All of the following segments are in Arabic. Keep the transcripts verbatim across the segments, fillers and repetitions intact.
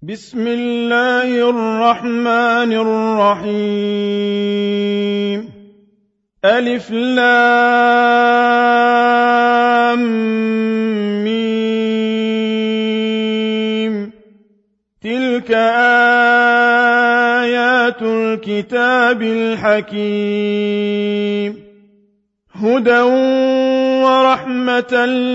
بسم الله الرحمن الرحيم ألف لام ميم تلك آيات الكتاب الحكيم هدى ورحمة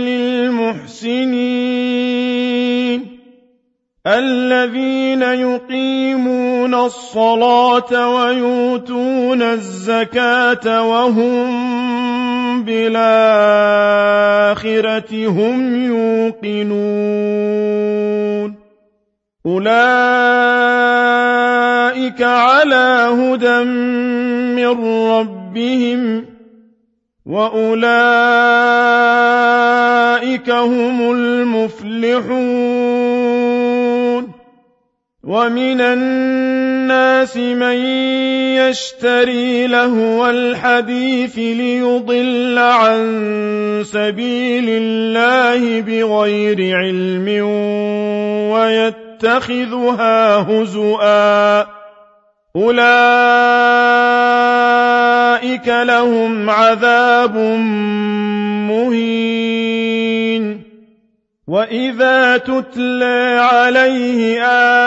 للمحسنين الذين يقيمون الصلاة ويؤتون الزكاة وهم بالآخرة هم يوقنون أولئك على هدى من ربهم وأولئك هم المفلحون ومن الناس من يشتري لهو الحديث ليضل عن سبيل الله بغير علم ويتخذها هزؤا أولئك لهم عذاب مهين وإذا تتلى عليه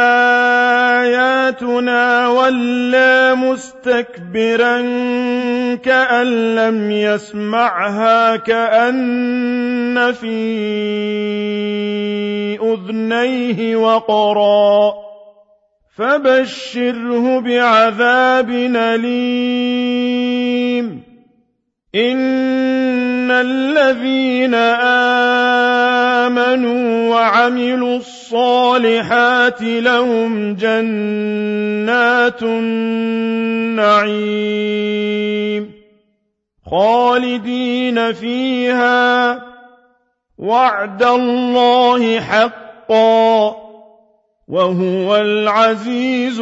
آياتنا ولى مستكبرا كأن لم يسمعها كأن في أذنيه وقرا فبشره بعذاب أليم إن الذين آمنوا وعملوا الصالحات لهم جنات النعيم خالدين فيها وعد الله حقا وهو العزيز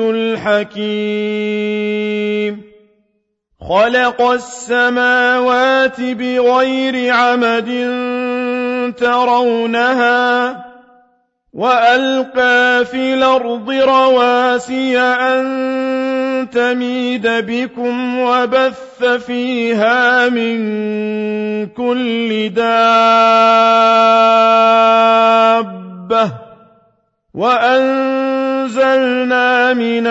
الحكيم خلق السماوات بغير عمد ترونها وألقى في الأرض رواسي أن تميد بكم وبث فيها من كل دابة وأنزلنا من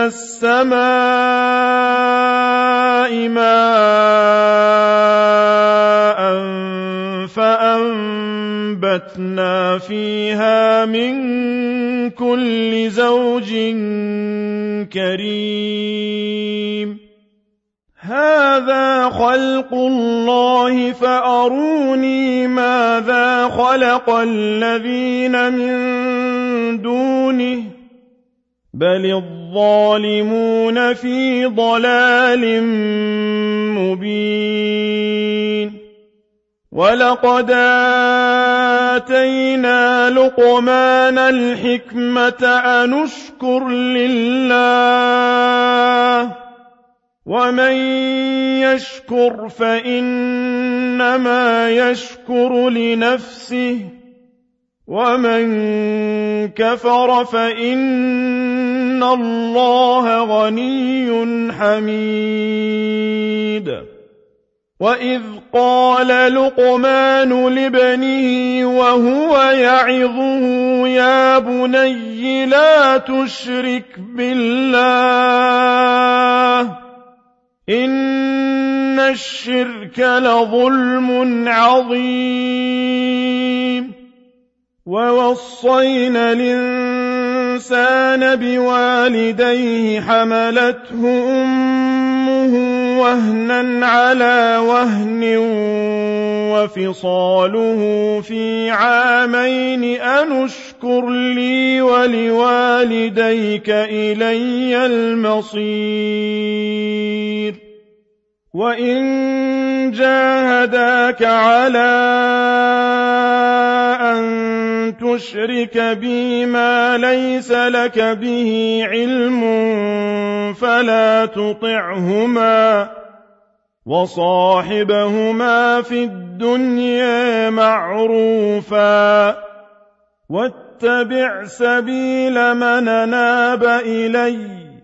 السماء ماء فأنبتنا فيها من كل زوج كريم هذا خلق الله فأروني ماذا خلق الذين من دونه بل الظالمون في ضلال مبين ولقد آتينا لقمان الحكمة أن اشكر لله ومن يشكر فإنما يشكر لنفسه ومن كفر فإن الله غني حميد وإذ قال لقمان لابنه وهو يعظه يا بني لا تشرك بالله إن الشرك لظلم عظيم ووصينا الإنسان بوالديه حملته أمه وهنا على وهن وفصاله في عامين أن اشكر لي ولوالديك إلي المصير وإن جاهداك على أن تشرك بي ما ليس لك به علم فلا تطعهما وصاحبهما في الدنيا معروفا واتبع سبيل من أناب إلي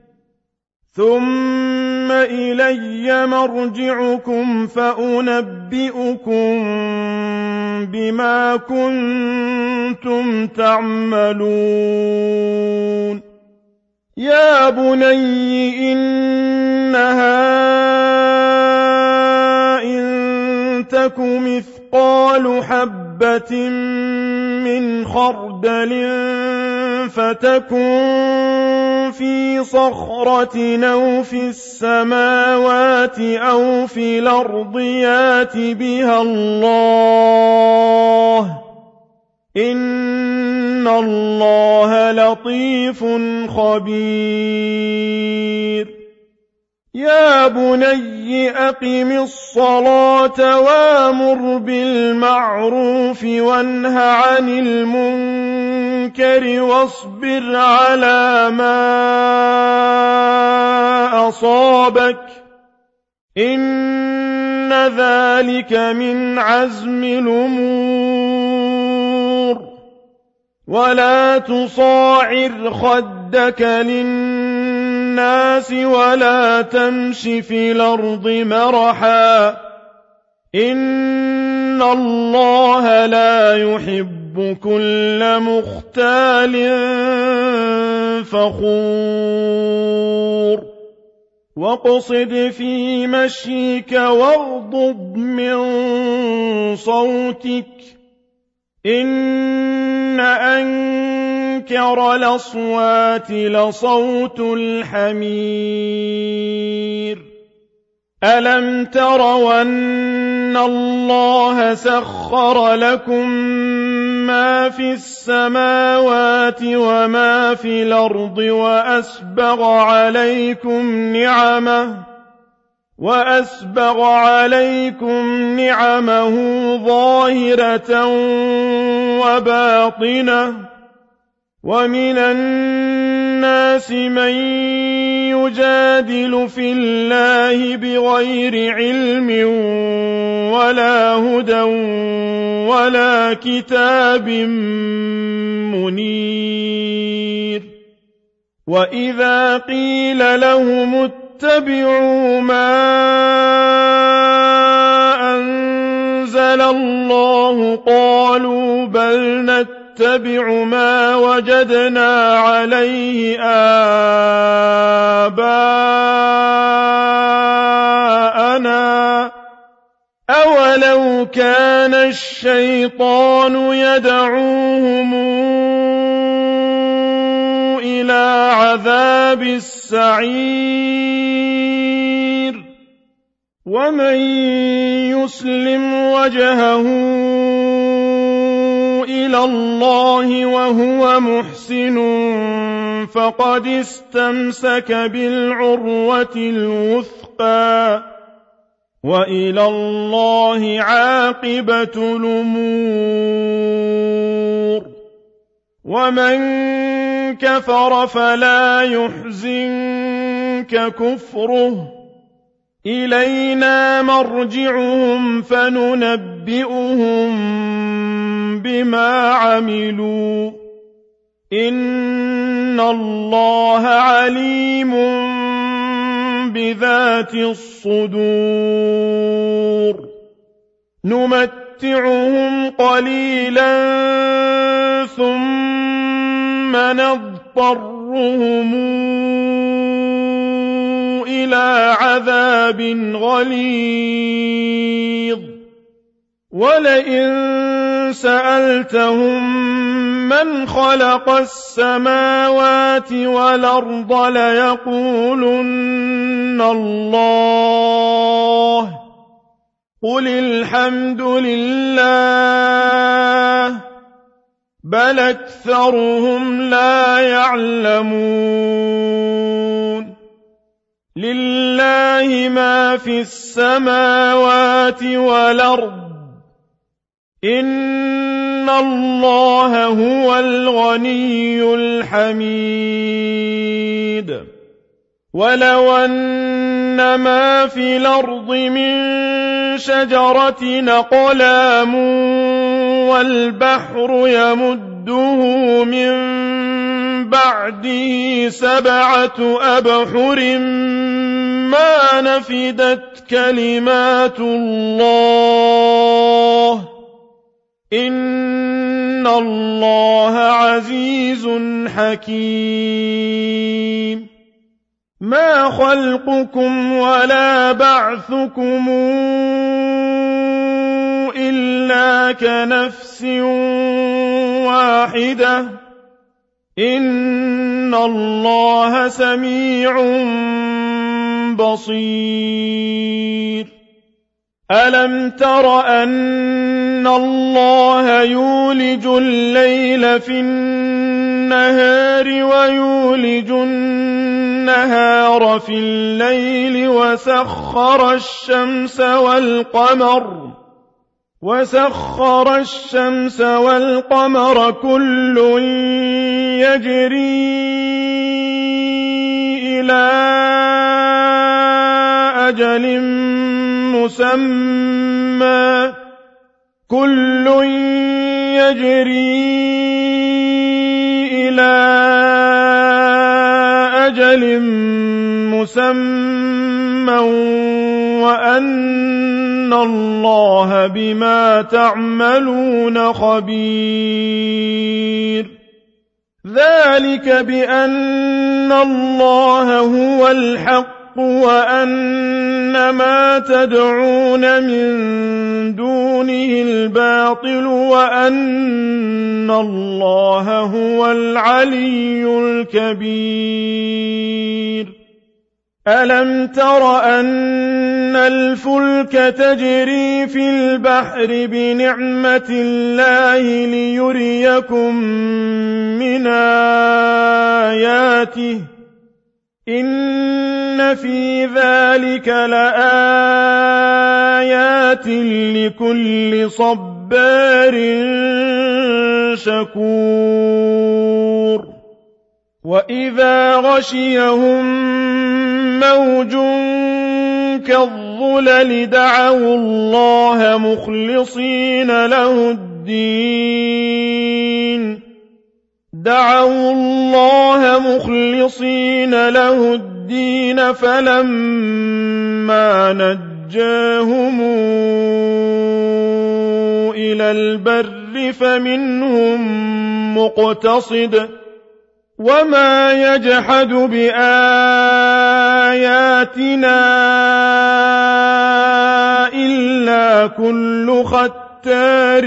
ثم إلي مرجعكم فأنبئكم بما كنتم تعملون يا بني إنها إن تك مثقال حبة من خردل فتكن في صخرة أو في السماوات أو في الأرض يات بها الله إن الله لطيف خبير يا بني أقم الصلاة وامر بالمعروف وانه عن المنكر واصبر على ما أصابك إن ذلك من عزم الأمور ولا تصاعر خدك للناس ولا تمش في الأرض مرحا إن الله لا يحب كل مختال فخور واقصد في مشيك واغضض من صوتك إن أنكر الأصوات لصوت الحمير ألم تروا أن الله سخر لكم ما في السماوات وما في الأرض وأسبغ عليكم نعمه وأسبغ عليكم نعمه ظاهرة وباطنة ومن الناس من يجادل في الله بغير علم ولا هدى ولا كتاب منير وإذا قيل لهم اتبعوا ما أنزل الله قالوا بل نتبع ما وجدنا عليه آباءنا أولو كان الشيطان يدعوهم إلى عذاب السعير ومن يسلم وجهه إلى الله وهو محسن فقد استمسك بالعروة الوثقى وإلى الله عاقبة الأمور ومن كفر فلا يحزنك كفره إلينا مرجعهم فننبئهم بما عملوا إن الله عليم بذات الصدور نمتعهم قليلا ثم نضطرهم إلى عذاب غليظ ولئن سألتهم من خلق السماوات والأرض ليقولن الله قل الحمد لله بل أكثرهم لا يعلمون لله ما في السماوات والأرض إن الله هو الغني الحميد ولو أن ما في الأرض من شجرة أقلام والبحر يمد يمده من بعده سبعة أبحر ما نفدت كلمات الله إن الله عزيز حكيم ما خلقكم ولا بعثكم إلا كنفس واحدة إن الله سميع بصير ألم تر أن الله يولج الليل في النهار ويولج النهار في الليل وسخر الشمس والقمر وسخر الشمس والقمر كل يجري إلى أجل مسمى كل يجري إلى أجل مسمى وأن الله بما تعملون خبير ذلك بأن الله هو الحق وأن ما تدعون من دونه الباطل وأن الله هو العلي الكبير ألم تر أن الفلك تجري في البحر بنعمة الله ليريكم من آياته إن في ذلك لآيات لكل صبار شكور وإذا غشيهم موج كالظلل دعوا الله مخلصين له الدين دعوا الله مخلصين له الدين فلما نجاهم إلى البر فمنهم مقتصد وما يجحد بآياتنا إلا كل ختار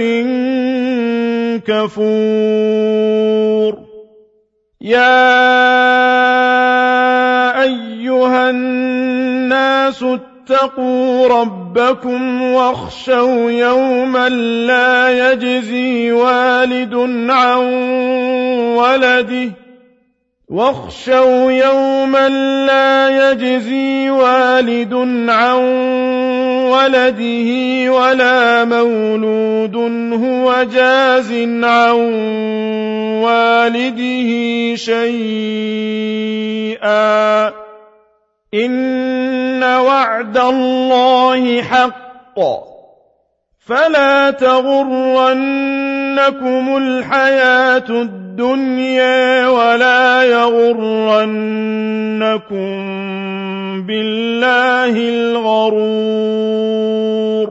كفور يا أيها الناس اتقوا ربكم واخشوا يوما لا يجزي والد عن ولده واخشوا يوما لا يجزي والد عن ولده ولا مولود هو جاز عن والده شيئا إن وعد الله حق فلا تغرنكم الحياة الدنيا ولا يغرنكم بالله الغرور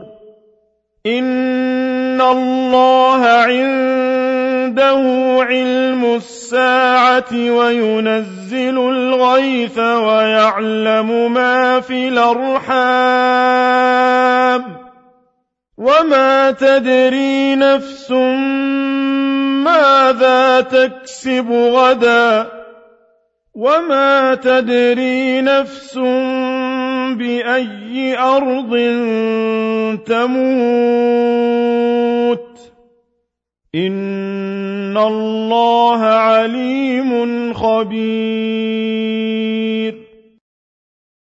إن الله عنده علم الساعة وينزل الغيث ويعلم ما في الأرحام وما تدري نفس ماذا تكسب غدا وما تدري نفس بأي أرض تموت إن الله عليم خبير